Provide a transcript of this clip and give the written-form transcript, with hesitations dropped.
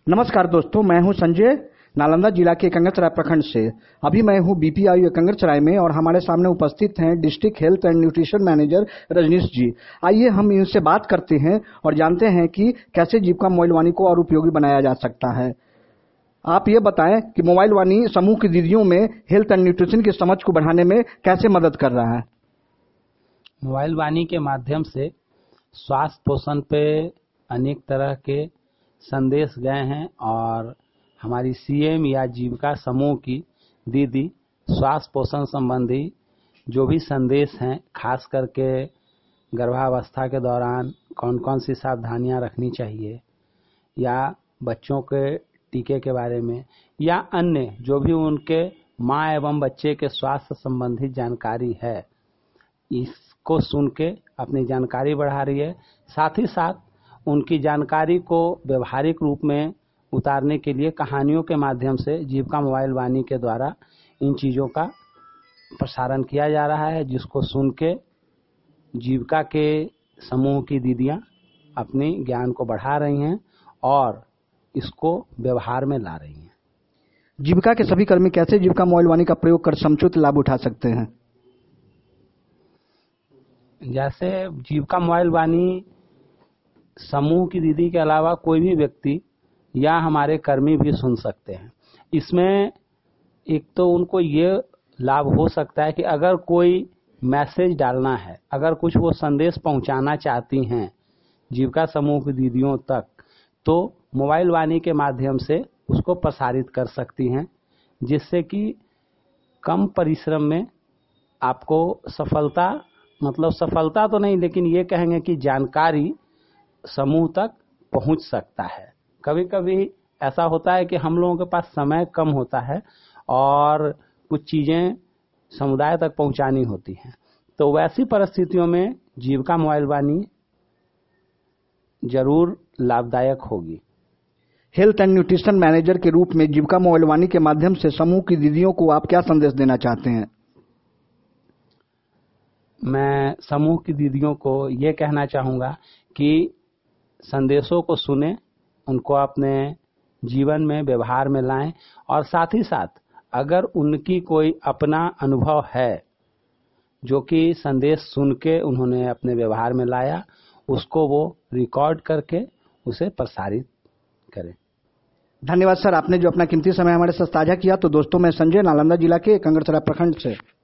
नमस्कार दोस्तों, मैं हूं संजय, नालंदा जिला के कंगरसराय प्रखंड से। अभी मैं हूं बीपीआई कंगरसराय में और हमारे सामने उपस्थित हैं district health and nutrition manager Rajneesh ji. आइए हम इनसे बात करते हैं और जानते हैं कि कैसे जीविका मोबाइल वाणी को और उपयोगी बनाया जा सकता है। आप ये बताएं कि मोबाइल वाणी समूह की दीदियों में हेल्थ एंड न्यूट्रिशन की समझ को बढ़ाने में कैसे मदद कर रहा है। मोबाइल वाणी के माध्यम से स्वास्थ्य पोषण पे अनेक तरह के संदेश गए हैं और हमारी सीएम या जीविका समूह की दीदी स्वास्थ्य पोषण संबंधी जो भी संदेश हैं, खास करके गर्भावस्था के दौरान कौन कौन सी सावधानियां रखनी चाहिए या बच्चों के टीके के बारे में या अन्य जो भी उनके माँ एवं बच्चे के स्वास्थ्य संबंधी जानकारी है, इसको सुन के अपनी जानकारी बढ़ा रही है। साथ ही साथ उनकी जानकारी को व्यवहारिक रूप में उतारने के लिए कहानियों के माध्यम से जीविका मोबाइल वाणी के द्वारा इन चीज़ों का प्रसारण किया जा रहा है, जिसको सुन के जीविका के समूह की दीदियां अपने ज्ञान को बढ़ा रही हैं और इसको व्यवहार में ला रही हैं। जीविका के सभी कर्मी कैसे जीविका मोबाइल वाणी का प्रयोग कर समुचित लाभ उठा सकते हैं। जैसे जीविका मोबाइल वाणी समूह की दीदी के अलावा कोई भी व्यक्ति या हमारे कर्मी भी सुन सकते हैं। इसमें एक तो उनको ये लाभ हो सकता है कि अगर कोई मैसेज डालना है, अगर कुछ वो संदेश पहुंचाना चाहती हैं जीविका समूह की दीदियों तक, तो मोबाइल वाणी के माध्यम से उसको प्रसारित कर सकती हैं, जिससे कि कम परिश्रम में आपको सफलता तो नहीं, लेकिन ये कहेंगे कि जानकारी समूह तक पहुंच सकता है। कभी कभी ऐसा होता है कि हम लोगों के पास समय कम होता है और कुछ चीज़ें समुदाय तक पहुंचानी होती हैं, तो वैसी परिस्थितियों में जीविका मोबाइल वाणी जरूर लाभदायक होगी। हेल्थ एंड न्यूट्रिशन मैनेजर के रूप में जीविका मोबाइल वाणी के माध्यम से समूह की दीदियों को आप क्या संदेश देना चाहते हैं। मैं समूह की दीदियों को ये कहना चाहूँगा कि संदेशों को सुने, उनको अपने जीवन में व्यवहार में लाएं और साथ ही साथ अगर उनकी कोई अपना अनुभव है जो कि संदेश सुन के उन्होंने अपने व्यवहार में लाया, उसको वो रिकॉर्ड करके उसे प्रसारित करें। धन्यवाद सर, आपने जो अपना कीमती समय हमारे साथ साझा किया। तो दोस्तों, मैं संजय, नालंदा जिला के कंगरसराय प्रखंड से।